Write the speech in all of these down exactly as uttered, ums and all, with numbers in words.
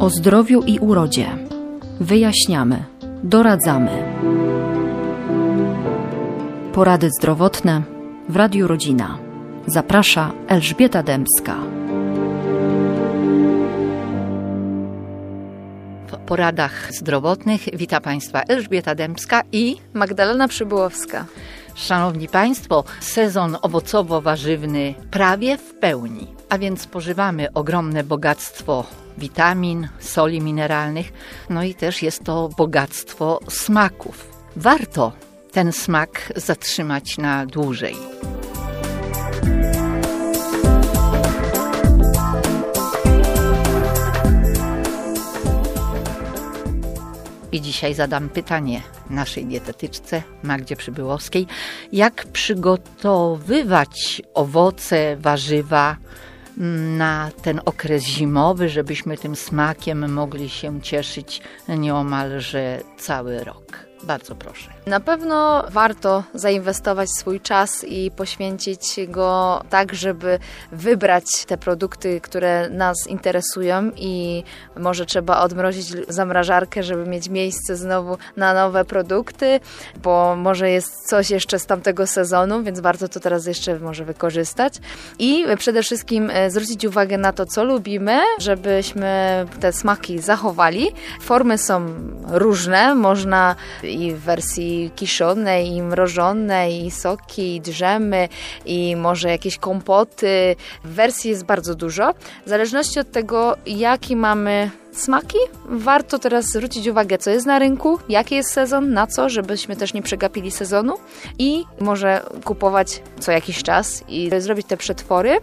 O zdrowiu i urodzie. Wyjaśniamy, doradzamy. Porady zdrowotne w Radiu Rodzina. Zaprasza Elżbieta Dębska. W poradach zdrowotnych wita Państwa Elżbieta Dębska i Magdalena Przybyłowska. Szanowni Państwo, sezon owocowo-warzywny prawie w pełni, a więc spożywamy ogromne bogactwo witamin, soli mineralnych, no i też jest to bogactwo smaków. Warto ten smak zatrzymać na dłużej. I dzisiaj zadam pytanie naszej dietetyczce Magdzie Przybyłowskiej, jak przygotowywać owoce, warzywa na ten okres zimowy, żebyśmy tym smakiem mogli się cieszyć nieomalże cały rok. Bardzo proszę. Na pewno warto zainwestować swój czas i poświęcić go tak, żeby wybrać te produkty, które nas interesują i może trzeba odmrozić zamrażarkę, żeby mieć miejsce znowu na nowe produkty, bo może jest coś jeszcze z tamtego sezonu, więc warto to teraz jeszcze może wykorzystać. I przede wszystkim zwrócić uwagę na to, co lubimy, żebyśmy te smaki zachowali. Formy są różne, można i w wersji kiszonej, i mrożonej, i soki, i drzemy, i może jakieś kompoty. Wersji jest bardzo dużo. W zależności od tego, jaki mamy smaki, warto teraz zwrócić uwagę, co jest na rynku, jaki jest sezon, na co, żebyśmy też nie przegapili sezonu i może kupować co jakiś czas i zrobić te przetwory.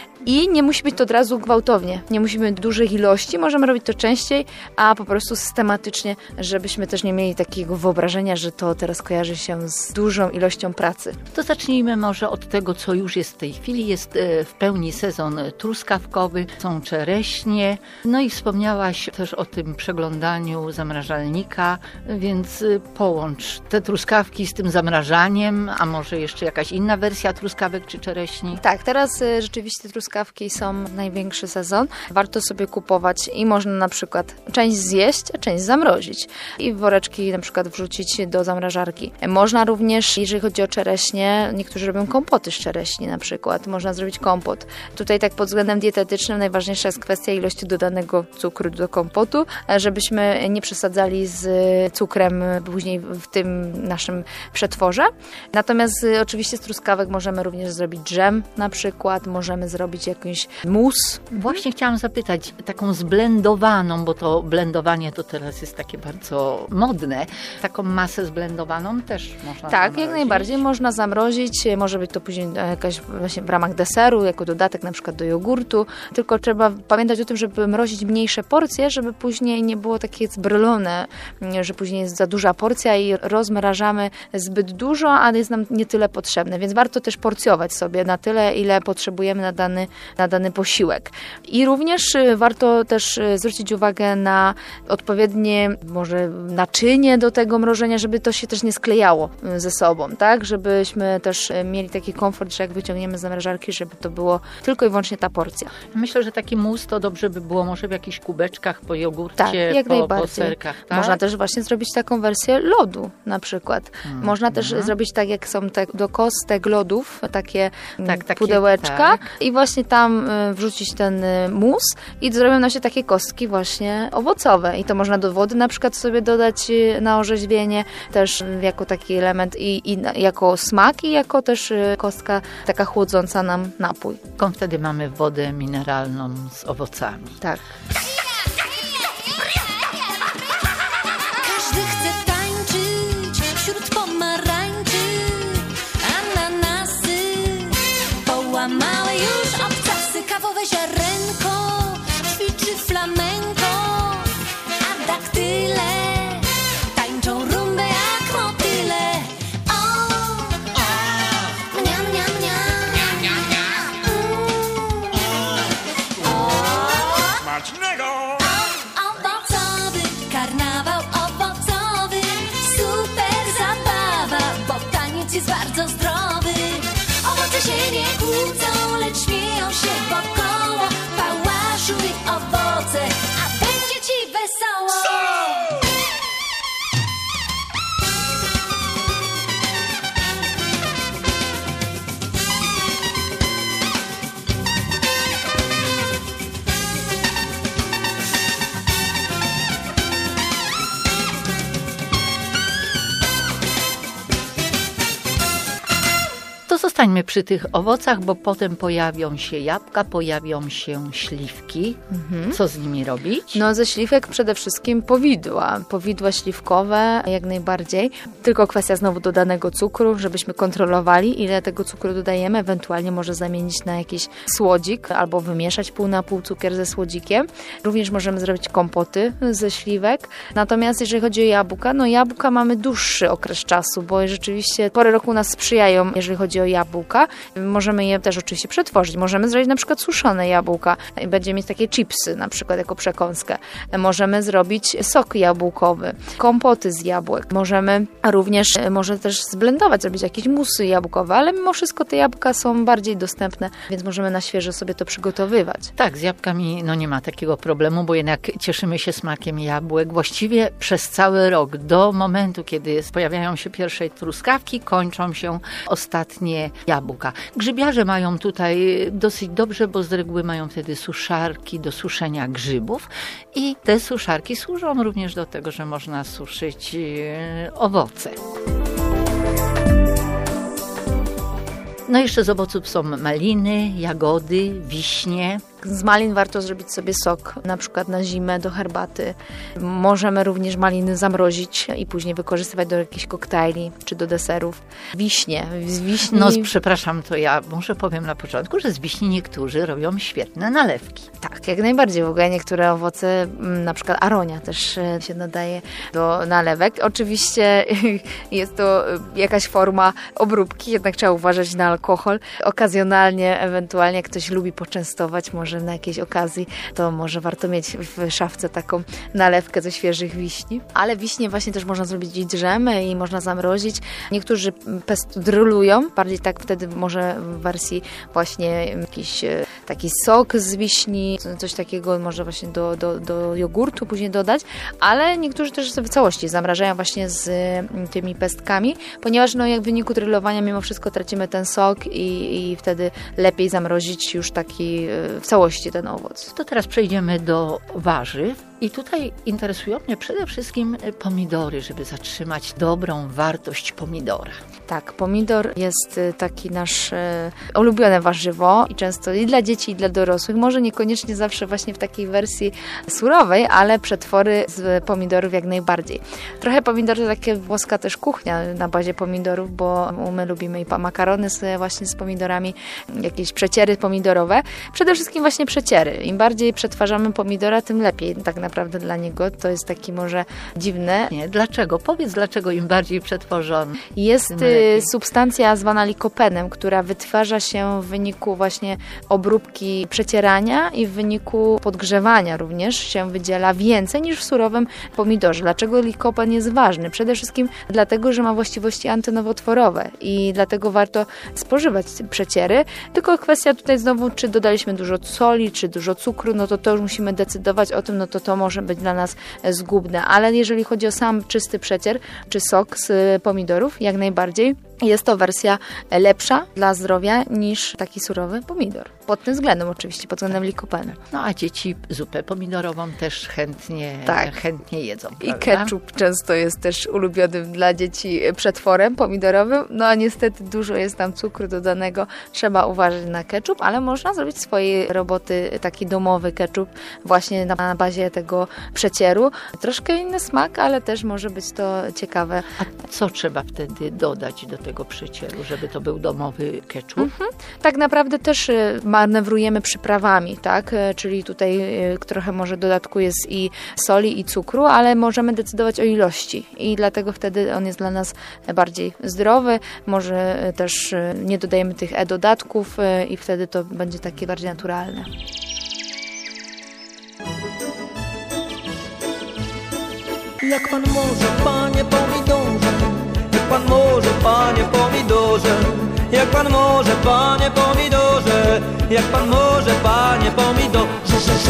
I nie musi być to od razu gwałtownie, nie musimy dużych ilości, możemy robić to częściej, a po prostu systematycznie, żebyśmy też nie mieli takiego wyobrażenia, że to teraz kojarzy się z dużą ilością pracy. To zacznijmy może od tego, co już jest w tej chwili. Jest w pełni sezon truskawkowy, są czereśnie, no i wspomniałaś też o tym przeglądaniu zamrażalnika, więc połącz te truskawki z tym zamrażaniem, a może jeszcze jakaś inna wersja truskawek czy czereśni? Tak, teraz rzeczywiście truskawki są największy sezon. Warto sobie kupować i można na przykład część zjeść, a część zamrozić i woreczki na przykład wrzucić do zamrażarki. Można również, jeżeli chodzi o czereśnie, niektórzy robią kompoty z czereśni na przykład. Można zrobić kompot. Tutaj tak pod względem dietetycznym najważniejsza jest kwestia ilości dodanego cukru do kompotu, żebyśmy nie przesadzali z cukrem później w tym naszym przetworze. Natomiast y, oczywiście z truskawek możemy również zrobić dżem na przykład, możemy zrobić jakiś mus. Właśnie chciałam zapytać, taką zblendowaną, bo to blendowanie to teraz jest takie bardzo modne, taką masę zblendowaną też można Tak, zamrozić. jak najbardziej można zamrozić, może być to później jakaś właśnie w ramach deseru, jako dodatek na przykład do jogurtu, tylko trzeba pamiętać o tym, żeby mrozić mniejsze porcje, żeby później nie było takie zbrylone, że później jest za duża porcja i rozmrażamy zbyt dużo, a jest nam nie tyle potrzebne, więc warto też porcjować sobie na tyle, ile potrzebujemy na dany, na dany posiłek. I również warto też zwrócić uwagę na odpowiednie może naczynie do tego mrożenia, żeby to się też nie sklejało ze sobą, tak? Żebyśmy też mieli taki komfort, że jak wyciągniemy z zamrażarki, żeby to było tylko i wyłącznie ta porcja. Myślę, że taki mus to dobrze by było może w jakichś kubeczkach, po jogurcie, tak, jak po, najbardziej. po serkach. Tak? Można też właśnie zrobić taką wersję lodu na przykład. Hmm. Można też hmm. zrobić tak, jak są te do kostek lodów, takie tak, takie, pudełeczka tak. i właśnie tam wrzucić ten mus i zrobią nam się takie kostki właśnie owocowe. I to można do wody na przykład sobie dodać na orzeźwienie, też jako taki element i, i jako smak i jako też kostka taka chłodząca nam napój. Jaką wtedy mamy wodę mineralną z owocami. Tak. Każdy chce tańczyć wśród pomarańczy, ananasy, połamałe już obcasy, kawowe ziarenko, ćwiczy flamenko, a daktyle tańczą rumbę jak motyle. O, o, mniam, mniam, mniam, mniam, mniam, mniam. Mm. O, Smacznego! Zostańmy przy tych owocach, bo potem pojawią się jabłka, pojawią się śliwki. Mhm. Co z nimi robić? No ze śliwek przede wszystkim powidła. Powidła śliwkowe jak najbardziej. Tylko kwestia znowu dodanego cukru, żebyśmy kontrolowali, ile tego cukru dodajemy. Ewentualnie może zamienić na jakiś słodzik albo wymieszać pół na pół cukier ze słodzikiem. Również możemy zrobić kompoty ze śliwek. Natomiast jeżeli chodzi o jabłka, no jabłka mamy dłuższy okres czasu, bo rzeczywiście pory roku nas sprzyjają, jeżeli chodzi o jabłka. Możemy je też oczywiście przetworzyć. Możemy zrobić na przykład suszone jabłka i będziemy mieć takie chipsy na przykład jako przekąskę. Możemy zrobić sok jabłkowy, kompoty z jabłek. Możemy również, może też zblendować, zrobić jakieś musy jabłkowe, ale mimo wszystko te jabłka są bardziej dostępne, więc możemy na świeżo sobie to przygotowywać. Tak, z jabłkami no nie ma takiego problemu, bo jednak cieszymy się smakiem jabłek. Właściwie przez cały rok, do momentu, kiedy pojawiają się pierwsze truskawki, kończą się ostatnie jabłka. Grzybiarze mają tutaj dosyć dobrze, bo z reguły mają wtedy suszarki do suszenia grzybów i te suszarki służą również do tego, że można suszyć owoce. No jeszcze z owoców są maliny, jagody, wiśnie. Z malin warto zrobić sobie sok, na przykład na zimę do herbaty. Możemy również maliny zamrozić i później wykorzystywać do jakichś koktajli czy do deserów. Wiśnie. Z wiśni... No przepraszam, to ja może powiem na początku, że z wiśni niektórzy robią świetne nalewki. Tak, jak najbardziej. W ogóle niektóre owoce, na przykład aronia też się nadaje do nalewek. Oczywiście jest to jakaś forma obróbki, jednak trzeba uważać na alkohol. Okazjonalnie, ewentualnie jak ktoś lubi poczęstować, może na jakiejś okazji, to może warto mieć w szafce taką nalewkę ze świeżych wiśni. Ale wiśnie właśnie też można zrobić i drzemy i można zamrozić. Niektórzy pestrylują, bardziej tak wtedy może w wersji właśnie jakiś taki sok z wiśni, coś takiego może właśnie do, do, do jogurtu później dodać, ale niektórzy też w całości zamrażają właśnie z tymi pestkami, ponieważ no jak w wyniku drylowania mimo wszystko tracimy ten sok i, i wtedy lepiej zamrozić już taki w całości ten owoc. To teraz przejdziemy do warzyw. I tutaj interesują mnie przede wszystkim pomidory, żeby zatrzymać dobrą wartość pomidora. Tak, pomidor jest taki nasz e, ulubione warzywo i często i dla dzieci, i dla dorosłych. Może niekoniecznie zawsze właśnie w takiej wersji surowej, ale przetwory z pomidorów jak najbardziej. Trochę pomidor to takie włoska też kuchnia na bazie pomidorów, bo my lubimy i makarony z, właśnie z pomidorami, jakieś przeciery pomidorowe. Przede wszystkim właśnie przeciery. Im bardziej przetwarzamy pomidora, tym lepiej tak naprawdę dla niego. To jest taki może dziwne. Nie, dlaczego? Powiedz, dlaczego im bardziej przetworzony. Jest substancja zwana likopenem, która wytwarza się w wyniku właśnie obróbki przecierania i w wyniku podgrzewania również się wydziela więcej niż w surowym pomidorze. Dlaczego likopen jest ważny? Przede wszystkim dlatego, że ma właściwości antynowotworowe i dlatego warto spożywać przeciery. Tylko kwestia tutaj znowu, czy dodaliśmy dużo soli, czy dużo cukru, no to to już musimy decydować o tym, no to to może być dla nas zgubne. Ale jeżeli chodzi o sam czysty przecier, czy sok z pomidorów, jak najbardziej jest to wersja lepsza dla zdrowia niż taki surowy pomidor. Pod tym względem oczywiście, pod względem likopenu. No a dzieci zupę pomidorową też chętnie, tak. chętnie jedzą, prawda? I ketchup często jest też ulubionym dla dzieci przetworem pomidorowym. No a niestety dużo jest tam cukru dodanego. Trzeba uważać na ketchup, ale można zrobić swojej roboty taki domowy ketchup właśnie na bazie tego przecieru. Troszkę inny smak, ale też może być to ciekawe. A co trzeba wtedy dodać do tego przecieru, żeby to był domowy ketchup? Mhm. Tak naprawdę też manewrujemy przyprawami, tak? Czyli tutaj trochę może dodatku jest i soli, i cukru, ale możemy decydować o ilości i dlatego wtedy on jest dla nas bardziej zdrowy. Może też nie dodajemy tych e-dodatków i wtedy to będzie takie bardziej naturalne. Jak pan może, panie pomidorze, jak pan może, panie pomidorze, jak pan może, panie pomidorze, jak pan może, panie pomidorze.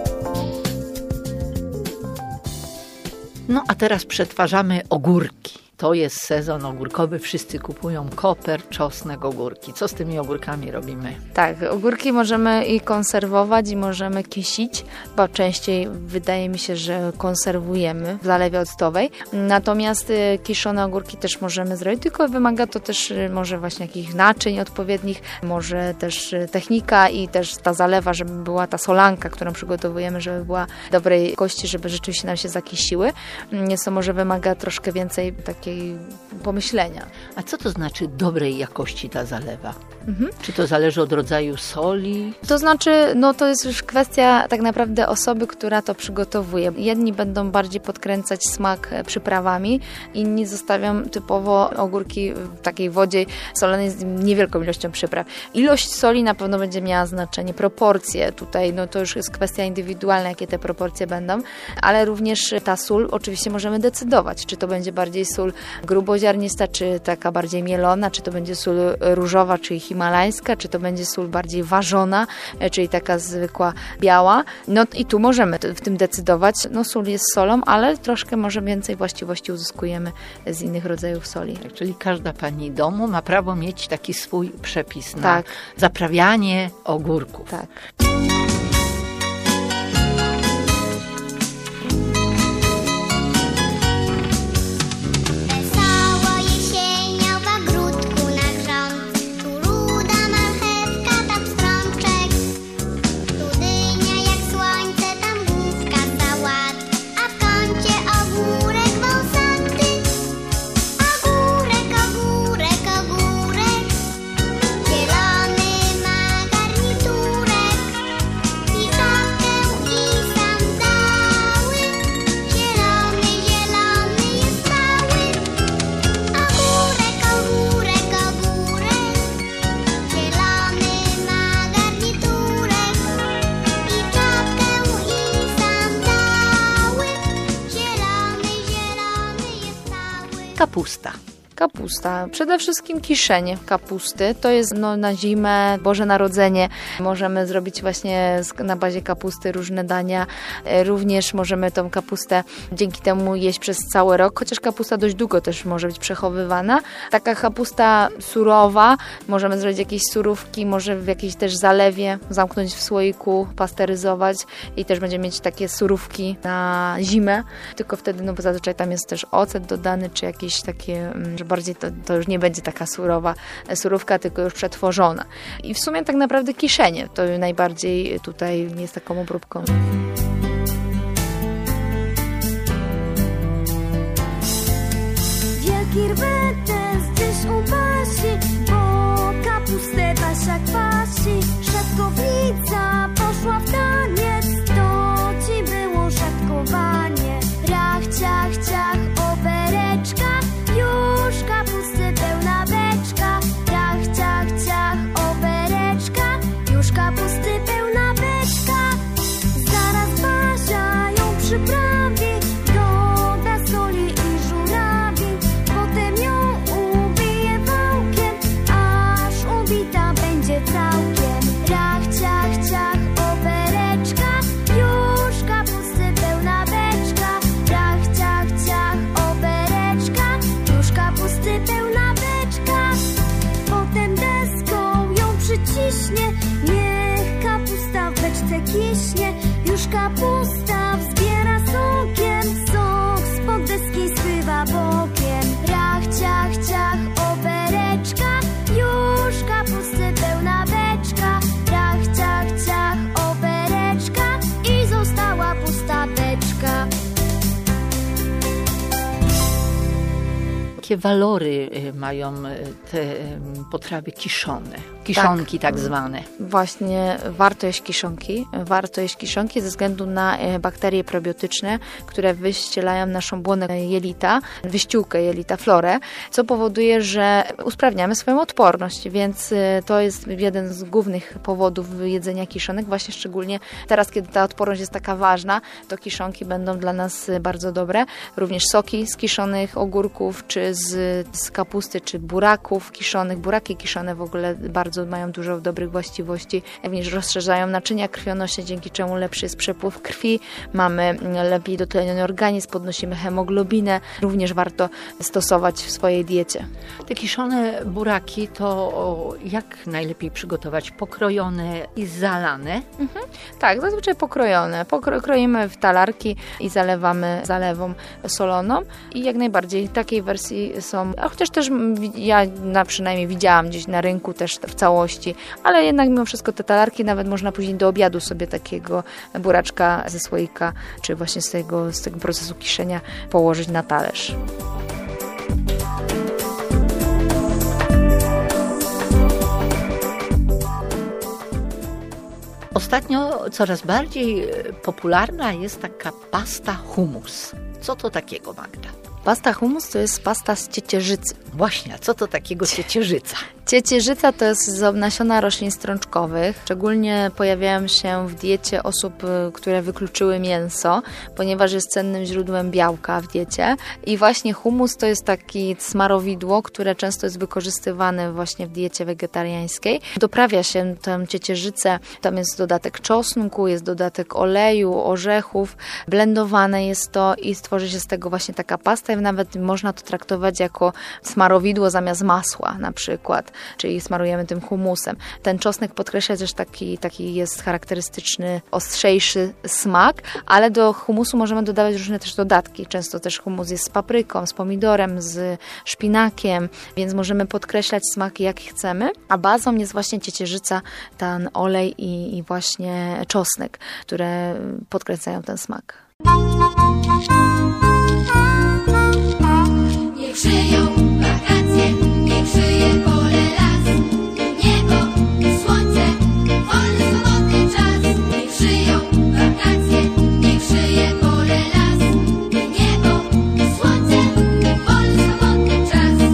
No a teraz przetwarzamy ogórki. To jest sezon ogórkowy, wszyscy kupują koper, czosnek, ogórki. Co z tymi ogórkami robimy? Tak, ogórki możemy i konserwować, i możemy kisić, bo częściej wydaje mi się, że konserwujemy w zalewie octowej. Natomiast y, kiszone ogórki też możemy zrobić, tylko wymaga to też y, może właśnie jakichś naczyń odpowiednich, może też y, technika i też ta zalewa, żeby była ta solanka, którą przygotowujemy, żeby była dobrej jakości, żeby rzeczywiście nam się zakisiły. Nieco może wymaga troszkę więcej takiej pomyślenia. A co to znaczy dobrej jakości ta zalewa? Mhm. Czy to zależy od rodzaju soli? To znaczy, no to jest już kwestia tak naprawdę osoby, która to przygotowuje. Jedni będą bardziej podkręcać smak przyprawami, inni zostawią typowo ogórki w takiej wodzie solonej z niewielką ilością przypraw. Ilość soli na pewno będzie miała znaczenie, proporcje tutaj, no to już jest kwestia indywidualna, jakie te proporcje będą, ale również ta sól oczywiście możemy decydować, czy to będzie bardziej sól gruboziarnista, czy taka bardziej mielona, czy to będzie sól różowa, czyli himalajska, czy to będzie sól bardziej ważona, czyli taka zwykła biała. No i tu możemy w tym decydować. No sól jest solą, ale troszkę może więcej właściwości uzyskujemy z innych rodzajów soli. Tak, czyli każda pani domu ma prawo mieć taki swój przepis na tak. zaprawianie ogórków. Tak. Kapusta. Kapusta. Przede wszystkim kiszenie kapusty. To jest no, na zimę, Boże Narodzenie. Możemy zrobić właśnie na bazie kapusty różne dania. Również możemy tą kapustę dzięki temu jeść przez cały rok, chociaż kapusta dość długo też może być przechowywana. Taka kapusta surowa, możemy zrobić jakieś surówki, może w jakiejś też zalewie zamknąć w słoiku, pasteryzować i też będziemy mieć takie surówki na zimę. Tylko wtedy, no bo zazwyczaj tam jest też ocet dodany, czy jakieś takie, że bardziej to, to już nie będzie taka surowa surówka, tylko już przetworzona. I w sumie tak naprawdę kiszenie to najbardziej tutaj jest taką obróbką. Wielki rwetes gdzieś upasi, bo kapustę Basia kwasi. Szatkownica poszła w taniec, to ci było szatkowanie. Rach, ciach, ciach, obereczka, już kapusty pełna beczka. Rach, ciach, ciach, obereczka, już kapusty pełna beczka. Zaraz Basia ją przyprawi, doda soli i żurawi. Potem ją ubije wałkiem, aż ubita będzie całkiem. Rach, ciach, ciach, obereczka, już kapusty pełna beczka. Rach, ciach, ciach, obereczka, już kapusty pełna beczka. Potem deską ją przyciśnie, niech kapusta w beczce kiśnie. Już kapusta wzbiera sokiem, sok spod deski spływa bokiem. Rach, ciach, ciach, obereczka, już kapusty pełna beczka. Rach, ciach, ciach, obereczka i została pusta beczka. Jakie walory mają te potrawy kiszone? Kiszonki tak, tak zwane. Właśnie warto jeść kiszonki. Warto jeść kiszonki ze względu na bakterie probiotyczne, które wyścielają naszą błonę jelita, wyściółkę jelita, florę, co powoduje, że usprawniamy swoją odporność, więc to jest jeden z głównych powodów jedzenia kiszonek, właśnie szczególnie teraz, kiedy ta odporność jest taka ważna, to kiszonki będą dla nas bardzo dobre. Również soki z kiszonych ogórków, czy z z, z kapusty czy buraków kiszonych. Buraki kiszone w ogóle bardzo mają dużo dobrych właściwości, również rozszerzają naczynia krwionośne, dzięki czemu lepszy jest przepływ krwi, mamy lepiej dotleniony organizm, podnosimy hemoglobinę. Również warto stosować w swojej diecie. Te kiszone buraki to jak najlepiej przygotować? Pokrojone i zalane? Mhm. Tak, zazwyczaj pokrojone. Pokro- kroimy w talarki i zalewamy zalewą soloną i jak najbardziej takiej wersji są, a chociaż też ja na przynajmniej widziałam gdzieś na rynku też w całości, ale jednak mimo wszystko te talarki nawet można później do obiadu sobie takiego buraczka ze słoika, czy właśnie z tego, z tego procesu kiszenia położyć na talerz. Ostatnio coraz bardziej popularna jest taka pasta hummus. Co to takiego, Magda? Pasta hummus to jest pasta z ciecierzycy. Właśnie, a co to takiego ciecierzyca? Ciecierzyca to jest z nasiona roślin strączkowych. Szczególnie pojawiają się w diecie osób, które wykluczyły mięso, ponieważ jest cennym źródłem białka w diecie. I właśnie hummus to jest takie smarowidło, które często jest wykorzystywane właśnie w diecie wegetariańskiej. Doprawia się tę ciecierzycę, tam jest dodatek czosnku, jest dodatek oleju, orzechów. Blendowane jest to i stworzy się z tego właśnie taka pasta i nawet można to traktować jako smarowidło zamiast masła na przykład. Czyli smarujemy tym humusem. Ten czosnek podkreśla też taki, taki jest charakterystyczny, ostrzejszy smak, ale do humusu możemy dodawać różne też dodatki. Często też humus jest z papryką, z pomidorem, z szpinakiem, więc możemy podkreślać smaki jak chcemy, a bazą jest właśnie ciecierzyca, ten olej i, i właśnie czosnek, które podkreślają ten smak. Niech żyją wakacje, niech żyje pole, las, niebo, słońce, wolny, swobodny czas. Niech żyją wakacje, niech żyje pole, las, niebo, słońce, wolny, swobodny czas.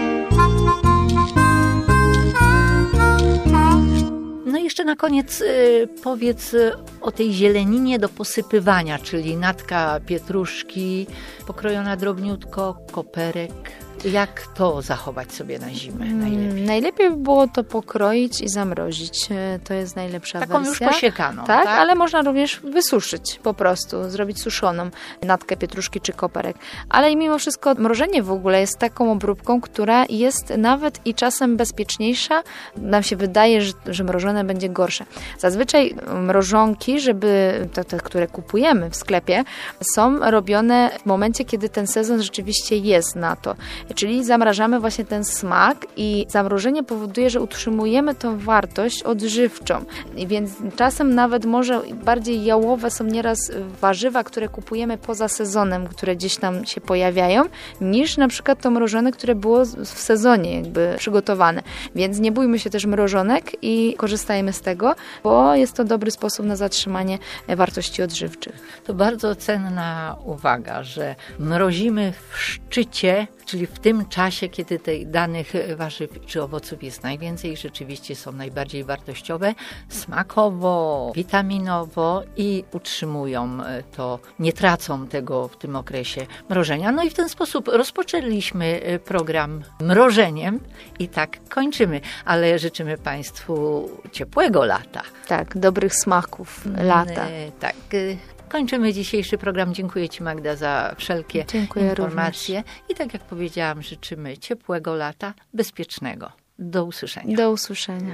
No i jeszcze na koniec y, powiedz o tej zieleninie do posypywania, czyli natka pietruszki, pokrojona drobniutko, koperek. Jak to zachować sobie na zimę najlepiej? Najlepiej by było to pokroić i zamrozić. To jest najlepsza Taką wersja. już posiekaną, tak, tak? ale można również wysuszyć po prostu, zrobić suszoną natkę pietruszki czy koperek. Ale i mimo wszystko mrożenie w ogóle jest taką obróbką, która jest nawet i czasem bezpieczniejsza. Nam się wydaje, że, że mrożone będzie gorsze. Zazwyczaj mrożonki, żeby te, te, które kupujemy w sklepie, są robione w momencie, kiedy ten sezon rzeczywiście jest na to. Czyli zamrażamy właśnie ten smak i zamrożenie powoduje, że utrzymujemy tą wartość odżywczą. I więc czasem nawet może bardziej jałowe są nieraz warzywa, które kupujemy poza sezonem, które gdzieś tam się pojawiają, niż na przykład to mrożone, które było w sezonie jakby przygotowane. Więc nie bójmy się też mrożonek i korzystajmy z tego, bo jest to dobry sposób na zatrzymanie wartości odżywczych. To bardzo cenna uwaga, że mrozimy w szczycie, czyli w tym czasie, kiedy tych danych warzyw czy owoców jest najwięcej, rzeczywiście są najbardziej wartościowe smakowo, witaminowo i utrzymują to, nie tracą tego w tym okresie mrożenia. No i w ten sposób rozpoczęliśmy program mrożeniem i tak kończymy, ale życzymy Państwu ciepłego lata. Tak, dobrych smaków lata. Tak. Kończymy dzisiejszy program. Dziękuję Ci, Magda, za wszelkie Dziękuję informacje. również. I tak jak powiedziałam, życzymy ciepłego lata, bezpiecznego. Do usłyszenia. Do usłyszenia.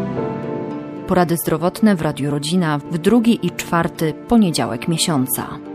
Porady zdrowotne w Radiu Rodzina w drugi i czwarty poniedziałek miesiąca.